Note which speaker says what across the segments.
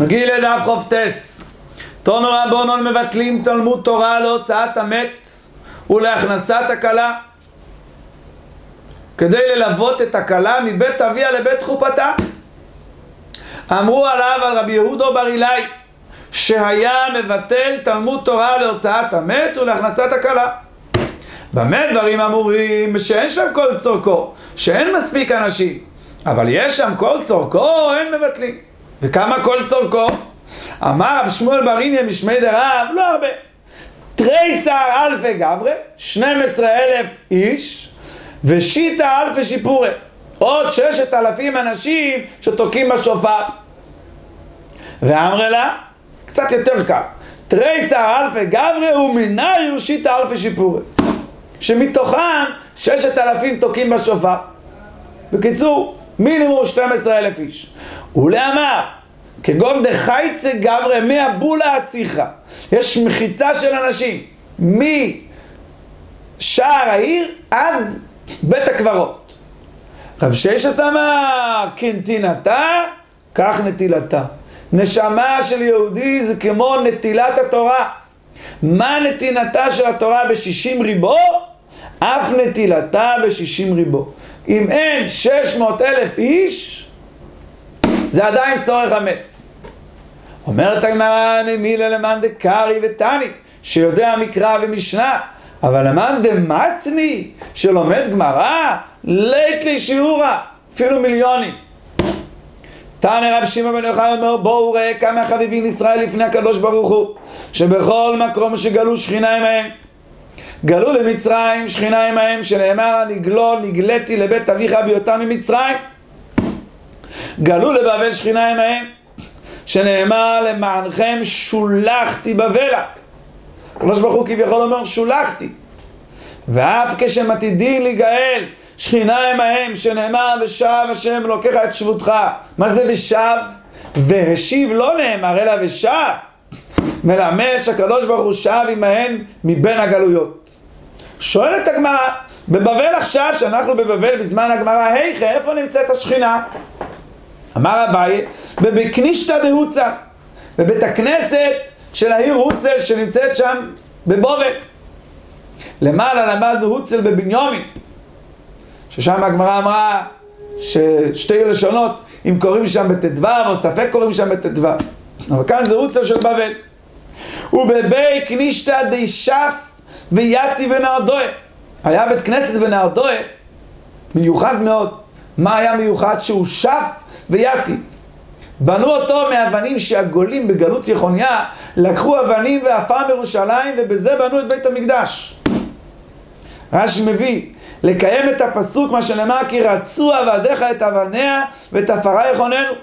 Speaker 1: מגיע לדף חופטס. תונו רבונון מבטלים תלמוד תורה להוצאת המת ולהכנסת הכלה, כדי ללוות את הכלה מבית אביה לבית חופתה. אמרו עליו, על רבי יהודו בר אילאי, שהיה מבטל תלמוד תורה להוצאת המת ולהכנסת הכלה. במה דברים אמורים? שאין שם כל צורכו, שאין מספיק אנשים, אבל יש שם כל צורכו, אין מבטלים. וכמה כל צורכו? אמר רב שמואל בר איניה משמי דרב, לא הרבה, תריסר אלפי גברי, 12,000 איש, ושיטה אלפי שיפורי, עוד 6,000 אנשים שתוקעים בשופר. ואמרה לה, קצת יותר קל, תריסר אלפי גברי ומנהיו שיטה אלפי שיפורי, שמתוכם 6,000 תוקעים בשופר. בקיצור, מינימום 12,000 איש. ולאמר, כגון דחייצה גברי מהבולה הציחה, יש מחיצה של אנשים משער העיר עד בית הקברות. רב ששס אמר, כנתינתה כך נטילתה. נשמה של יהודי זה כמו נטילת התורה. מה נתינתה של התורה ב60 ריבו? אף נטילתה ב60 ריבו. אם אין 600,000 איש, זה עדיין צורך המת. אומרת הגמרא, נמילה למאן דקרי ותני, שיודע מקרא ומשנה, אבל למאן דמתני, שלומד גמרא, לית לי שיעורה, אפילו מיליונים. תנא רב שמעון בן יוחאי אומר, בואו ראה כמה חביבים ישראל לפני הקדוש ברוך הוא, שבכל מקום שגלו שכינה עמהם, גלו למצרים שכינה עמהם, שנאמר נגלתי לבית אביך בהיותם ממצרים. גלו לבבל שכינה עמהם, שנאמר למענכם שולחתי בבלה. הקדוש ברוך הוא כביכול אומר שולחתי. ואף כשהם עתידים להיגאל שכינה עמהם, שנאמר ושב השם לוקח את שבותך. מה זה ושב? והשיב לא נאמר אלא ושב, מלמד שהקדוש ברוך הוא שב עמהם מבין הגלויות. שואלת הגמרא, בבבל עכשיו, שאנחנו בבבל בזמן הגמרא, היכא, איפה נמצאת השכינה? אמר אביי, בבקנישתא דהוצל, בבית הכנסת של העיר הוצל שנמצאת שם בבבל. למעלה למד הוצל בבנימין, ששם הגמרא אמרה ששתי לשונות, אם קוראים שם בט"ו או ספק קוראים שם בט"ו, אבל כאן זה הוצל של בבל. ובבי קנישתא דשף ויתי בנהרדועה, היה בית כנסת בנהרדועה מיוחד מאוד. מה היה מיוחד? שהוא שף ויתי. בנו אותו מאבנים שהגולים בגלות יחוניה לקחו אבנים ועפר מירושלים, ובזה בנו את בית המקדש. רש"י מביא לקיים את הפסוק מה שנאמר, כי רצו עבדיך את אבניה ואת עפרה יחוננו.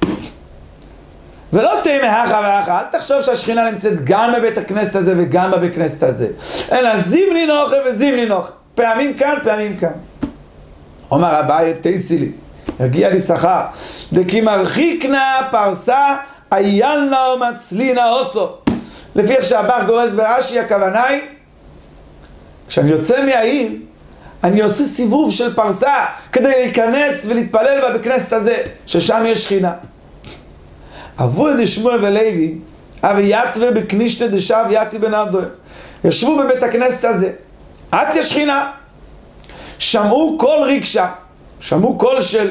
Speaker 1: ולא תהיה מהכה והכה, אל תחשוב שהשכינה נמצאת גם בבית הכנסת הזה וגם בבית הכנסת הזה, אלא זימני נוחה וזימני נוחה, פעמים כאן פעמים כאן. אומר אביי תייסי לי, יגיע לי שכר, דקי מרחיקנה פרסה איילנה ומצלינה אוסו. לפי איך שהבח גורס ברש"י, הכוונה היא, כשאני יוצא מהעיר, אני עושה סיבוב של פרסה כדי להיכנס ולהתפלל בכנסת הזה, ששם יש שכינה. אבו דשמואל ולוי, אבי יתווה בקנישתא דשב יתי בנהרדועה, ישבו בבית הכנסת הזה, עד שכינה, שמעו קול רגשה, שמעו קול של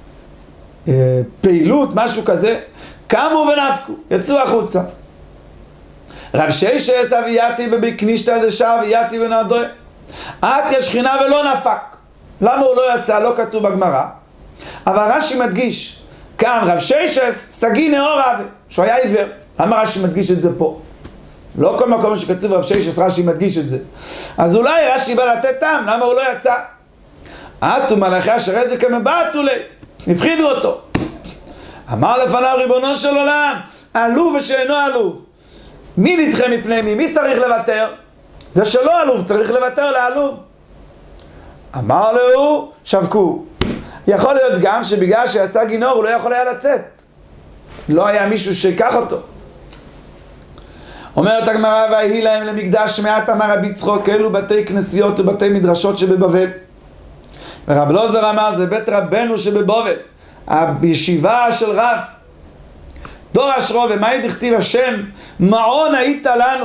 Speaker 1: פעילות, משהו כזה, קמו ונפקו, יצאו החוצה. רב ששס אבי יתי בקנישתא דשב יתי בנהרדועה, עד השכינה ולא נפק. למה הוא לא יצא? לא כתוב בגמרא, אבל רש"י מדגיש כאן רב ששס סגי נאור אבי, שהוא היה עיוור. למה רש"י מדגיש את זה פה? לא כל מקום שכתוב רב ששס רש"י מדגיש את זה. אז אולי רש"י בא לתת טעם למה הוא לא יצא. עטו מלאכי השרת וכמבטו לי, הפחידו אותו. אמר לפניו ריבונו של עולם, עלוב ושאינו עלוב, מי נדחה מפני מי? מי צריך לוותר? זה שלא עלוב, צריך לוותר לעלוב. אמר לו, שבקו. יכול להיות גם שבגלל שעשה גינור הוא לא יכול היה לצאת, לא היה מישהו שיקח אותו. אומרת הגמרא, והיא להם למקדש מעט, אמר רבי יצחוק, אלו בתי כנסיות ובתי מדרשות שבבבל. ורב אלעזר אמר, זה בית רבנו שבבבל, הישיבה של רב. דורש רובה, מה דכתיב השם מעון היית לנו?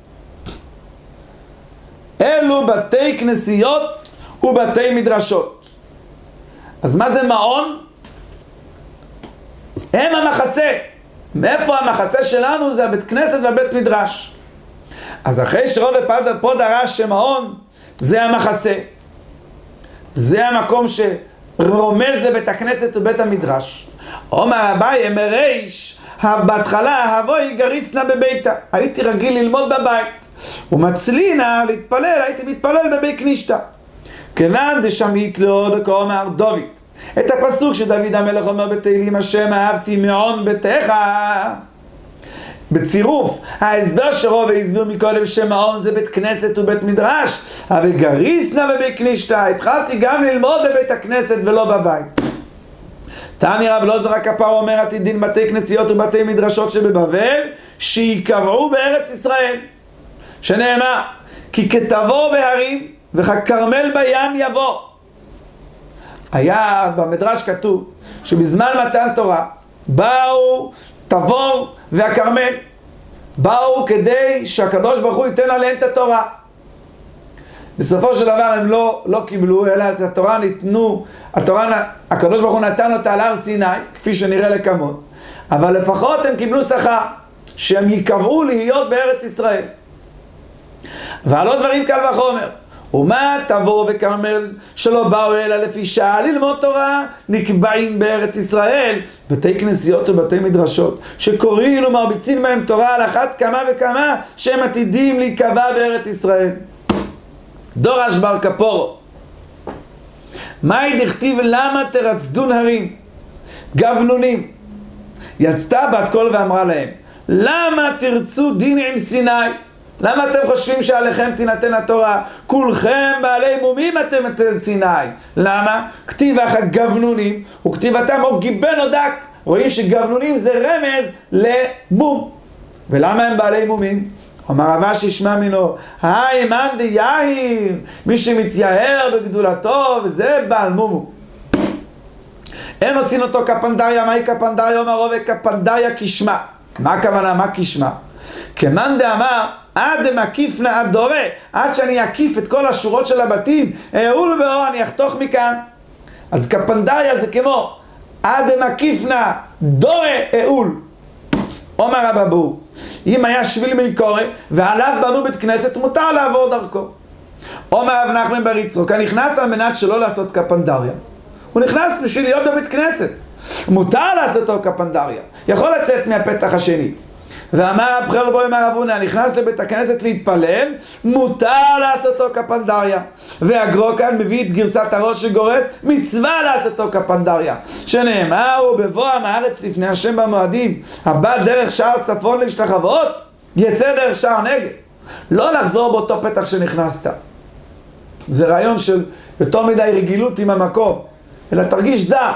Speaker 1: אלו בתי כנסיות ובתי מדרשות. אז מה זה מעון? הם המחסה. מאיפה המחסה שלנו? זה הבית כנסת והבית מדרש. אז אחרי שרובה פה דרש שמעון זה המחסה, זה המקום שרומז לבית הכנסת ובית המדרש. אומר אביי מריש, בהתחלה הבוי גריסנה בביתה, הייתי רגיל ללמוד בבית, ומצלינה להתפלל, הייתי מתפלל בבית כנישתא. כיוון דשם יקלו דקאמר דוד, את הפסוק שדוד המלך אומר בתהילים, השם אהבתי מעון ביתך, בצירוף ההסבר שרובה הסביר מקודם שמעון זה בית כנסת ובית מדרש, אבל גריסנה בבית כנישתא, התחלתי גם ללמוד בבית הכנסת ולא בבית. תני רב אלעזר הכפר אומר עתידין בתי כנסיות ובתי מדרשות שבבבל שיקבעו בארץ ישראל, שנאמר כי כתבור בהרים וככרמל בים יבוא. היה במדרש כתוב שבזמן מתן תורה באו תבור והכרמל, באו כדי שהקדוש ברוך הוא ייתן עליהם את התורה. בסופו של דבר הם לא קיבלו, אלא את התורה ניתנו, הקדוש ברוך הוא נתן אותה על הר סיני, כפי שנראה לקמות, אבל לפחות הם קיבלו שכר, שהם יקבעו להיות בארץ ישראל. ועל עוד דברים קל וחומר, ומה תבור וכרמל שלא באו אלא לפי שעה ללמוד תורה, נקבעים בארץ ישראל בתי כנסיות ובתי מדרשות, שקוראים ומרביצים בהם תורה על אחת כמה וכמה, שהם עתידים להיקבע בארץ ישראל. דורש בר כפורו, מהי דכתיב למה תרצדון הרים גבנונים? יצתה בת קול ואמרה להם, למה תרצו דין עם סיני? למה אתם חושבים שעליכם תינתן התורה? כולכם בעלי מומים אתם אצל סיני. למה? כתיב אחת גבנונים וכתיבתם או גיבן או דק. רואים שגבנונים זה רמז למום. ולמה הם בעלי מומים? אמר רבא שישמע מינו, היי מאן דיהיר, מי שמתייהר בגדולתו וזה בעל מומו. אין עושים אותו כפנדריה. מהי כפנדריה? אומר רבא כפנדריה כשמה. מה הכוונה? מה כשמה? כמאן דאמר עד מקיפנה עד דורה, עד שאני אקיף את כל השורות של הבתים, אהול באור אני אחתוך מכאן. אז כפנדריה זה כמו עד מקיפנה דורה אהול. אומר רבא בור, אם היה שביל מי קורא ועליו בנו בית כנסת, מותר לעבור דרכו. אומר רב נחמן בר יצחק, נכנס על מנת שלא לעשות כפנדריה, הוא נכנס בשביל להיות בבית כנסת, מותר לעשותו כפנדריה, יכול לצאת מהפתח השני. ואמר רב חלבו אמר רב הונא, נכנס לבית הכנסת להתפלל, מותר לעשותו כפנדריה. והגרו כאן מביא את גרסת הראש שגורס, מצווה לעשותו כפנדריה, שנאמר ובבואם הארץ לפני השם במועדים, הבא דרך שער צפון להשתחוות, יצא דרך שער נגד. לא לחזור באותו פתח שנכנסת. זה רעיון של יותר מדי רגילות עם המקום, אלא תרגיש זר.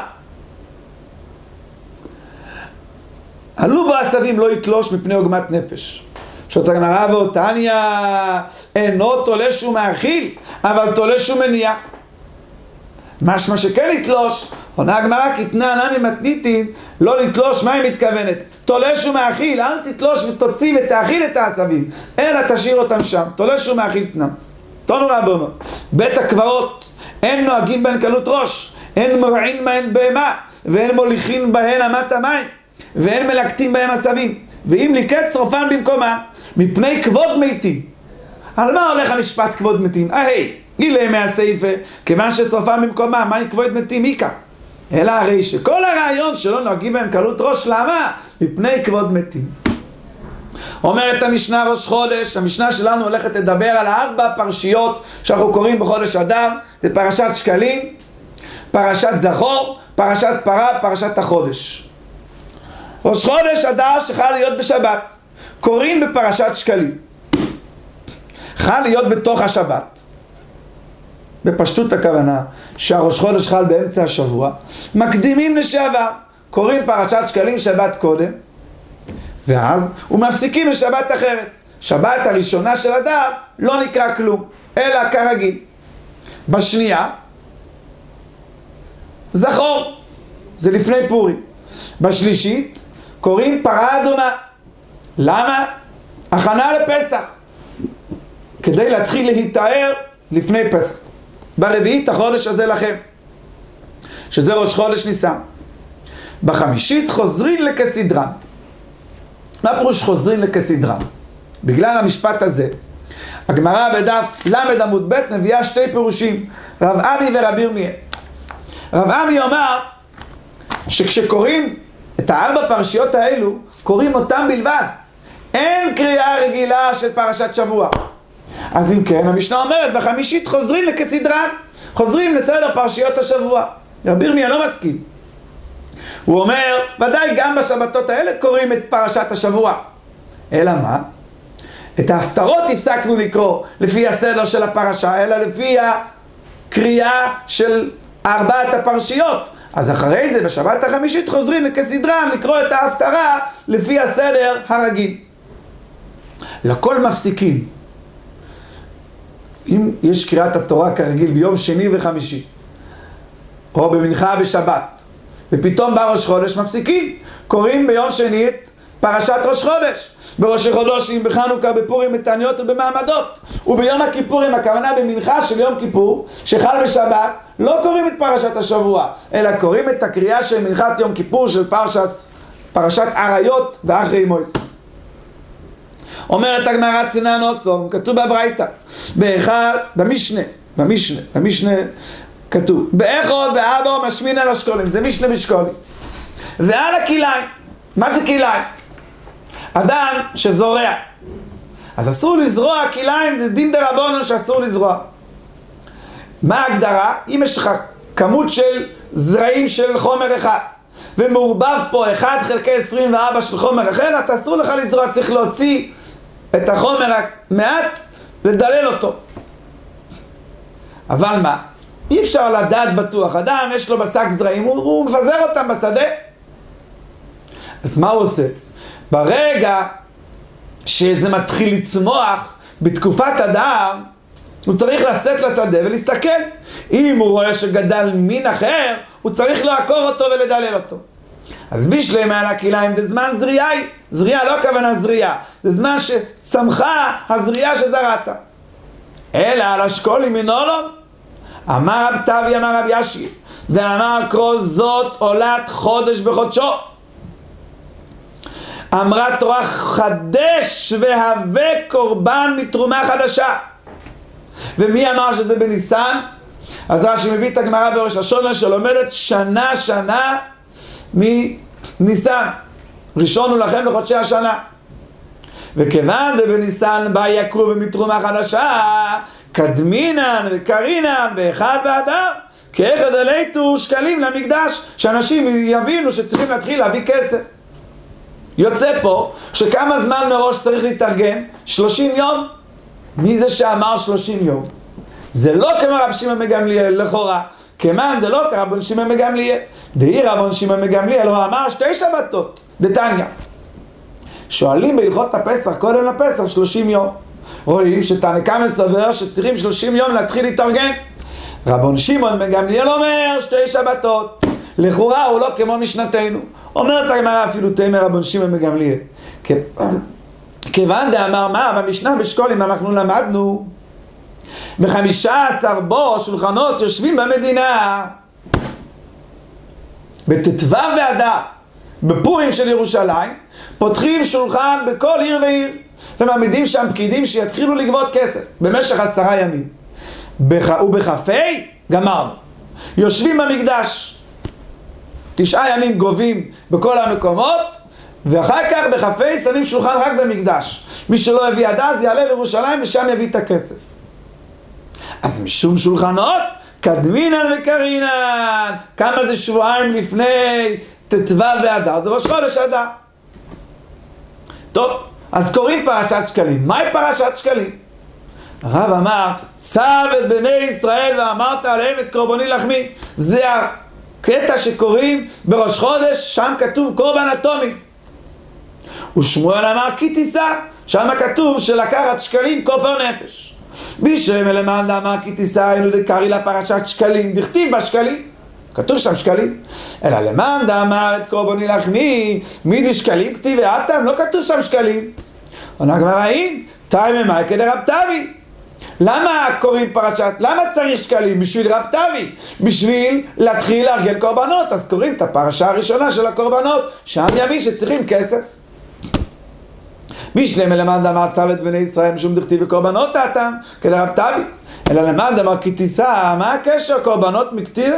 Speaker 1: עלו בו עשבים לא יתלוש מפני עוגמת נפש. שאותה גמרא ואותניא, אינו תולש ומאכיל, אבל תולש ומניח. משמע שכן לתלוש, עונה הגמרא כתנא נמי מתניתין, לא לתלוש, מה היא מתכוונת? תולש ומאכיל, אל תתלוש ותוציא ותאכיל את העשבים, אלא תשאיר אותם שם, תולש ומאכיל תנם. תנו רבנו, בית הקברות, אין נוהגים בהן קלות ראש, אין מרעין בהן בהמה, ואין מוליכין בהן אמת המים, ואין מלקטים בהם עשבים, ואם ליקט שרופן במקומה, מפני כבוד מתים. על מה הולך המשפט כבוד מתים? גילה מהסעיפה, כיוון ששרופן במקומה, מה עם כבוד מתים איקה? אלא הרי שכל הרעיון שלא נוהגים בהם קלות ראש, למה? מפני כבוד מתים. אומרת המשנה ראש חודש, המשנה שלנו הולכת לדבר על 4 פרשיות שאנחנו קוראים בחודש אדר, זה פרשת שקלים, פרשת זכור, פרשת פרה, פרשת החודש. ראש חודש אדר שחל להיות בשבת, קוראים בפרשת שקלים, חל להיות בתוך השבת. בפשטות הכוונה שהראש חודש חל באמצע השבוע, מקדימים לשעבר, קוראים פרשת שקלים שבת קודם, ואז ומפסיקים לשבת אחרת. שבת הראשונה של אדר לא נקרא כלום, אלא כרגיל. בשנייה זכור, זה לפני פורים. בשלישית קוראים פרה אדומה. למה? הכנה לפסח. כדי להתחיל להתאר לפני פסח. ברביעית החודש הזה לכם, שזה ראש חודש ניסן. בחמישית חוזרים לכסדרן. מה פירוש חוזרים לכסדרן? בגלל המשפט הזה, הגמרא בדף למד עמוד ב' מביאה שתי פירושים, רב עמי ורב ירמיה. רב עמי אומר שכשקוראים את 4 פרשיות האלו, קוראים אותם בלבד. אין קריאה רגילה של פרשת שבוע. אז אם כן, המשנה אומרת, בחמישית חוזרים לכסדרן, חוזרים לסדר פרשיות השבוע. רב ירמיה לא מסכים. הוא אומר, ודאי גם בשבתות האלה קוראים את פרשת השבוע. אלא מה? את ההפטרות הפסקנו לקרוא לפי הסדר של הפרשה, אלא לפי הקריאה של 4 הפרשיות. אז אחרי זה, בשבת החמישית חוזרים לכסדרן לקרוא את ההפטרה לפי הסדר הרגיל. לכל מפסיקים. אם יש קריאת התורה כרגיל ביום שני וחמישי, או במנחה בשבת, ופתאום בא ראש חודש, מפסיקים. קוראים ביום שני את פרשת ראש חודש. בראש חודשים, בחנוכה, בפורים, בתעניות ובמעמדות. וביום הכיפורים, הכוונה במנחה של יום כיפור, שחל בשבת, לא קוראים את פרשת השבוע, אלא קוראים את הקריאה של מנחת יום כיפור של פרשת עריות ואחרי מויס. אומרת הגמרא תנן אוסום, כתוב בברייתא, במשנה כתוב, באחד באבו משמין על השקולים, זה משנה בשקולים. ועל הכיליים, מה זה כיליים? אדם שזורע. אז אסור לזרוע כיליים, זה דין דרבנן שאסור לזרוע. מה ההגדרה? אם יש לך כמות של זרעים של חומר אחד, ומעורבב פה 1 חלקי 24 של חומר אחר, אתה אסור לך לזרוע, צריך להוציא את החומר המעט, לדלל אותו. אבל מה? אי אפשר לדעת בטוח. אדם יש לו בשק זרעים, הוא מפזר אותם בשדה. אז מה הוא עושה? ברגע שזה מתחיל לצמוח בתקופת אדם, הוא צריך לצאת לשדה ולהסתכל. אם הוא רואה שגדל מין אחר, הוא צריך לעקור אותו ולדלל אותו. אז בשלם על הכיליים זה זמן זריעה. זריעה לא הכוונה זריעה, זה זמן שצמחה הזריעה שזרעת. אלא על השקולים מנולון, אמר רב טבי אמר רב ישי, ואמר קרוא זאת עולת חודש בחודשו. אמרה תורה חדש והווה קורבן מתרומה חדשה. ומי אמר שזה בניסן? אז רש"י מביא את הגמרא בראש השונה שלומדת שנה מניסן. ראשון הוא לכם בחודשי השנה. וכיוון דבניסן בא יקרו ומתרומה חדשה, קדמינן וקרינן באחד באדר, כאחד עליתו שקלים למקדש, שאנשים יבינו שצריכים להתחיל להביא כסף. יוצא פה שכמה זמן מראש צריך להתארגן? 30 יום. מי זה שאמר 30 יום? זה לא כמו רב שמעון בן גמליאל לכאורה, כמאן זה לא כרבן שמעון בן גמליאל. דהי רבן שמעון בן גמליאל הוא אמר 2 שבתות, דתניא. שואלים בהלכות הפסח, קודם לפסח 30 יום. רואים שתנא קמא סובר שצריכים 30 יום להתחיל להתארגן. רבן שמעון בן גמליאל אומר 2 שבתות. לכאורה הוא לא כמו משנתנו. אומרת הגמרא אפילו תימא רבן שמעון בן גמליאל. כיוון דאמר מה? במשנה בשקולים אנחנו למדנו 15 בו שולחנות יושבים במדינה. בט"ו באדר, בפורים של ירושלים, פותחים שולחן בכל עיר ועיר, ומעמידים שם פקידים שיתחילו לגבות כסף במשך 10 ימים. ובכ"ה גמרנו. יושבים במקדש 9 ימים גובים בכל המקומות, ואחר כך בכ"ה שמים שולחן רק במקדש. מי שלא הביא עד אז יעלה לירושלים ושם יביא את הכסף. אז משום שולחנות, קדמינן וקרינן. כמה זה שבועיים לפני ט"ו באדר? זה ראש חודש אדר. טוב, אז קוראים פרשת שקלים. מהי פרשת שקלים? הרב אמר, צו את בני ישראל ואמרת עליהם את קורבני לחמי. זה הקטע שקוראים בראש חודש, שם כתוב קורבן אטומית. ושמואל אמר כי תישא, שם כתוב שלקחת שקלים כופר נפש. בישם אלמנדה אמר כי תישא, היינו דקרי לה פרשת שקלים, דכתיב בשקלים. כתוב שם שקלים. אלא למאן דאמר את קורבני לחמי, מידי שקלים כתיב ואתם, לא כתוב שם שקלים. עונה הגמרא, אין, תאי ממאי כדרב תבי. למה קוראים פרשת? למה צריך שקלים? בשביל רב תבי, בשביל להתחיל לארגן קורבנות. אז קוראים את הפרשה הראשונה של הקורבנות, שם יביא שצריכים כסף. בישלם למאן דאמר צו את בני ישראל משום דכתיב וקורבנות אתם כדרב תבי. אלא למאן דאמר כי תישא, מה הקשר קורבנות מכתיבה?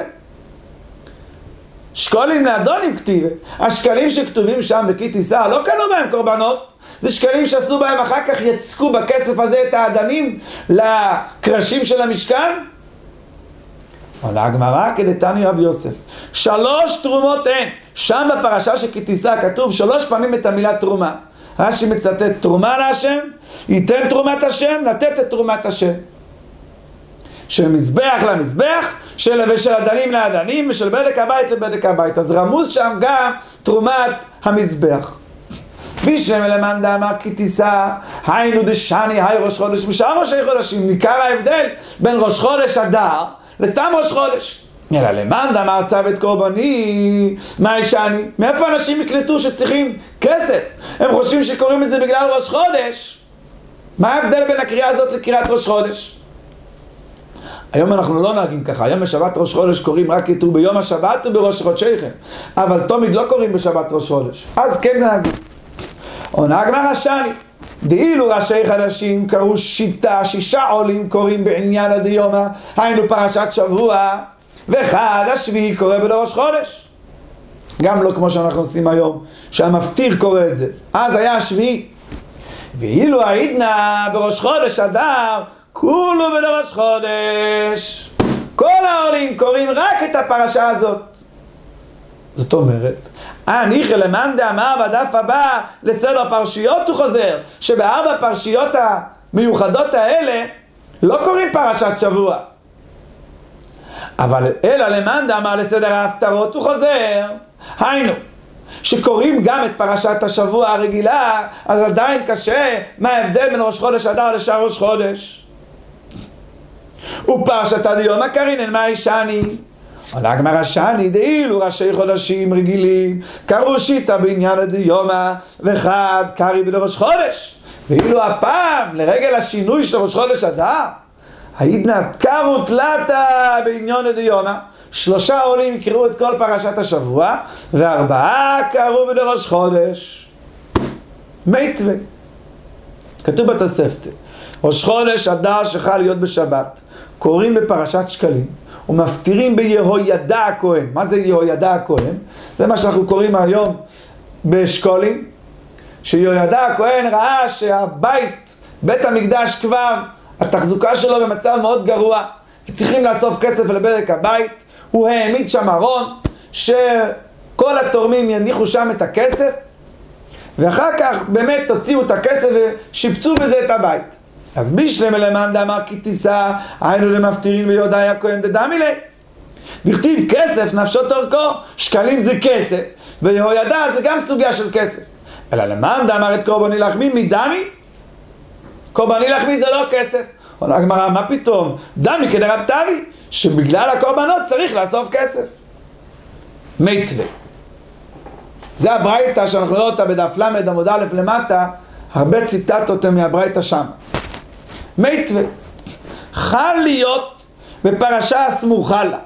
Speaker 1: שקולים לאדונים כתיבה. השקלים שכתובים שם בכי תישא לא קנו בהם קורבנות, זה שקלים שעשו בהם אחר כך יצקו בכסף הזה את האדנים לקרשים של המשכן. עונה הגמרא כדתני רבי יוסף, 3 תרומות אין. שם בפרשה שכי תישא כתוב 3 פעמים את המילה תרומה. רש"י מצטט תרומה להשם, ייתן תרומת השם, לתת את תרומת השם. של מזבח למזבח, ושל אדנים לאדנים, ושל בדק הבית לבדק הבית. אז רמוז שם גם תרומת המזבח. בישלם למאן דאמר כי תישא, היינו דשני היי ראש חודש משאר ראשי חודשים. ניכר ההבדל בין ראש חודש אדר לסתם ראש חודש. אלא למאן דאמר צו את קורבני, מה ישני? מאיפה אנשים יקלטו שצריכים כסף? הם חושבים שקוראים את זה בגלל ראש חודש. מה ההבדל בין הקריאה הזאת לקריאת ראש חודש? היום אנחנו לא נהגים ככה, היום בשבת ראש חודש קוראים רק יתרו ביום השבת ובראש חודשיכם, אבל תמיד לא קוראים בשבת ראש חודש, אז כן נהגים. עונה הגמרא שני, דאילו ראשי חדשים קראו שיטה, 6 עולים קוראים בעניין הדיומא, היינו פרשת שבוע, ואחד השביעי קורא בראש חודש. גם לא כמו שאנחנו עושים היום, שהמפטיר קורא את זה, אז היה השביעי. ואילו העידנא בראש חודש אדר, כולו בראש חודש. כל העולים קוראים רק את הפרשה הזאת. זאת אומרת, ניחא למאן דאמר בדף הבא לסדר פרשיות הוא חוזר, שב4 פרשיות המיוחדות האלה לא קוראים פרשת שבוע. אבל אלא למאן דאמר לסדר ההפטרות הוא חוזר. היינו, שקוראים גם את פרשת השבוע הרגילה, אז עדיין קשה, מה ההבדל בין ראש חודש אדר לשאר ראש חודש? ופרשת הדיומא קרינן מה ישני? עונה הגמרא שני, דאילו ראשי חודשים רגילים קראו שיטה בעניין הדיומא, ואחד קרא בראש חודש. ואילו הפעם לרגל השינוי של ראש חודש אדר, העידנא קראו תלתה בעניין הדיומא, 3 עולים יקראו את כל פרשת השבוע, ו4 קראו בראש חודש. מיתווה, כתוב בתוספתא, ראש חודש אדר שחל להיות בשבת, קוראים בפרשת שקלים ומפטירים ביהוידע הכהן. מה זה יהוידע הכהן? זה מה שאנחנו קוראים היום בשקולים, שיהוידע הכהן ראה שהבית, בית המקדש כבר, התחזוקה שלו במצב מאוד גרוע, וצריכים לאסוף כסף לבדק הבית. הוא העמיד שם ארון שכל התורמים יניחו שם את הכסף, ואחר כך באמת תוציאו את הכסף ושיפצו בזה את הבית. אז בישלם למאן דאמר כי תישא, היינו למפטירין ביהוידע הכהן דדמי ליה. דכתיב כסף נפשו תורכו, שקלים זה כסף, ויהוידע זה גם סוגיה של כסף. אלא למאן דאמר את קורבני לחמי מדמי, קורבני לחמי זה לא כסף. עונה הגמרא, מה פתאום? דמי כדרב תבי, שבגלל הקורבנות צריך לאסוף כסף. מיתווה, זה הברייתא שאנחנו רואים אותה בדף ל עמוד א' למטה, הרבה ציטטות מהברייתא שם. מיתווה, חל להיות בפרשה הסמוכה לה,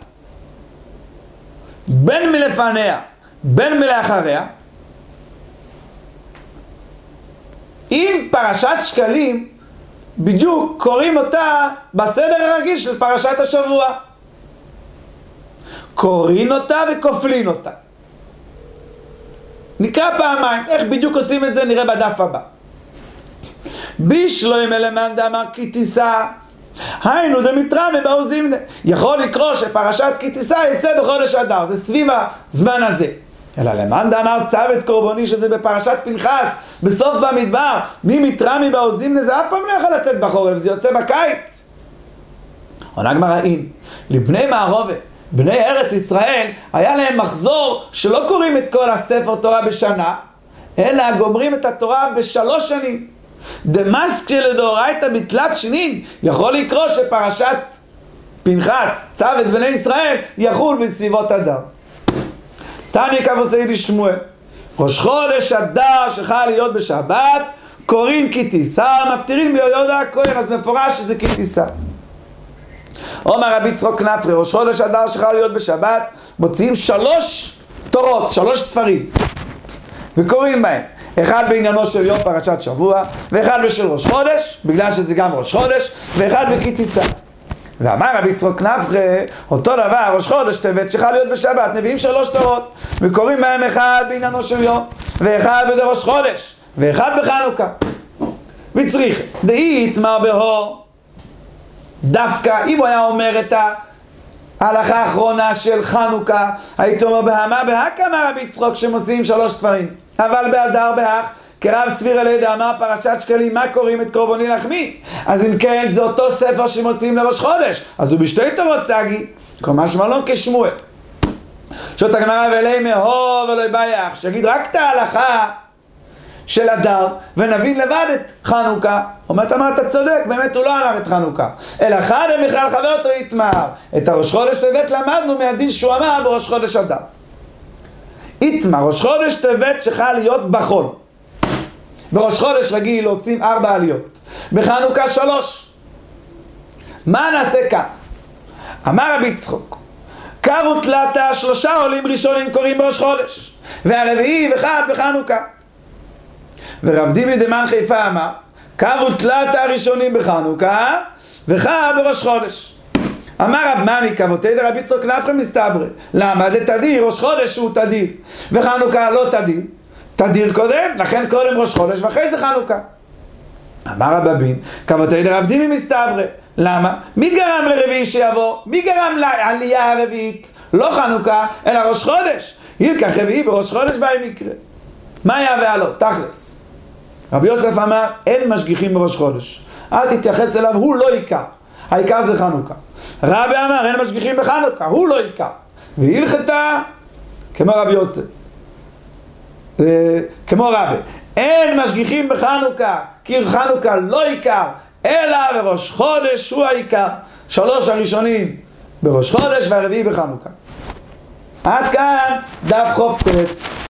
Speaker 1: בין מלפניה בין מלאחריה, עם פרשת שקלים בדיוק קוראים אותה בסדר הרגיל של פרשת השבוע, קוראים אותה וכופלין אותה. נקרא פעמיים, איך בדיוק עושים את זה נראה בדף הבא. בישלום למאן דאמר כי תישא, היינו דמיתרמי באוזימנה. יכול לקרוא שפרשת כי תישא יצא בחודש אדר, זה סביב הזמן הזה. אלא למאן דאמר צו את קורבני, שזה בפרשת פנחס בסוף במדבר, ממיתרמי באוזימנה, זה אף פעם לא יכול לצאת בחורף, זה יוצא בקיץ. עונה הגמרא, אין לבני מערובה, בני ארץ ישראל, היה להם מחזור שלא קוראים את כל הספר תורה בשנה, אלא גומרים את התורה ב3 שנים. דמסקי לדאורייתא בתלת שנים, יכול לקרוא שפרשת פנחס צו את בני ישראל, יחול בסביבות אדר. תניא כף עושה יידיש שמואל, ראש חודש אדר שחל להיות בשבת, קוראים כי תישא, מפטירים ביהודה הכהן, אז מפורש שזה כי תישא. אומר רבי יצחק נפרא, ראש חודש אדר שחל להיות בשבת, מוציאים 3 תורות, 3 ספרים, וקוראים בהם. אחד בעניינו של יום פרשת שבוע, ואחד בשל ראש חודש, בגלל שזה גם ראש חודש, ואחד בכי תישא. ואמר רבי יצחק נפרא, אותו דבר, ראש חודש טבת שחל להיות בשבת, מביאים 3 תורות, וקוראים בהם אחד בעניינו של יום, ואחד בראש חודש, ואחד בחנוכה. וצריך, דאי יתמר בהו, דווקא אם הוא היה אומר את ההלכה האחרונה של חנוכה, הייתי אומר בהמה בהקמה רבי יצחק שמוציאים 3 ספרים, אבל באדר בהך, כרב סביר אלידע אמר פרשת שקלים, מה קוראים את קורבני לחמי? אז אם כן, זה אותו ספר שמוציאים לראש חודש, אז הוא בשתי תורות צגי, כלומר שמלון כשמואל. שוט הגמרא ואלי מהו ולא יבייך, שיגיד רק את ההלכה של אדר, ונבין לבד את חנוכה. אומרת, אתה צודק, באמת הוא לא אמר את חנוכה, אלא אחד בכלל חבר אותו יתמר. את הראש חודש טבת למדנו מהדין שהוא אמר בראש חודש אדר. יתמר, ראש חודש טבת שחל להיות בחול. בראש חודש רגיל עושים 4 עליות, בחנוכה 3. מה נעשה כאן? אמר רבי יצחק, קרו תלתה 3 עולים ראשונים קוראים בראש חודש, והרביעי ואחד בחנוכה. ורב דימי דמן חיפה אמר, קרו תלתה הראשונים בחנוכה, ואחד בראש חודש. אמר רב מני כבותי לרבי יצחק נפרא מסתברא, למה? זה תדיר, ראש חודש הוא תדיר, וחנוכה לא תדיר. תדיר קודם, לכן קודם ראש חודש ואחרי זה חנוכה. אמר רב אבין, כבותי לרב דימי מסתברא, למה? מי גרם לרביעי שיבוא? מי גרם לעלייה הרביעית? לא חנוכה, אלא ראש חודש. ילקח רביעי בראש חודש באי מקרה. מה היה ועלו? תכלס. רבי יוסף אמר, אין משגיחים בראש חודש. אל תתייחס אליו, הוא לא עיקר. העיקר זה חנוכה. רבי אמר, אין משגיחים בחנוכה, הוא לא עיקר. והלכתה, כמו רבי יוסף. כמו רבי, אין משגיחים בחנוכה, כי חנוכה לא עיקר, אלא בראש חודש הוא העיקר. 3 הראשונים בראש חודש והרביעי בחנוכה. עד כאן דף חופטס.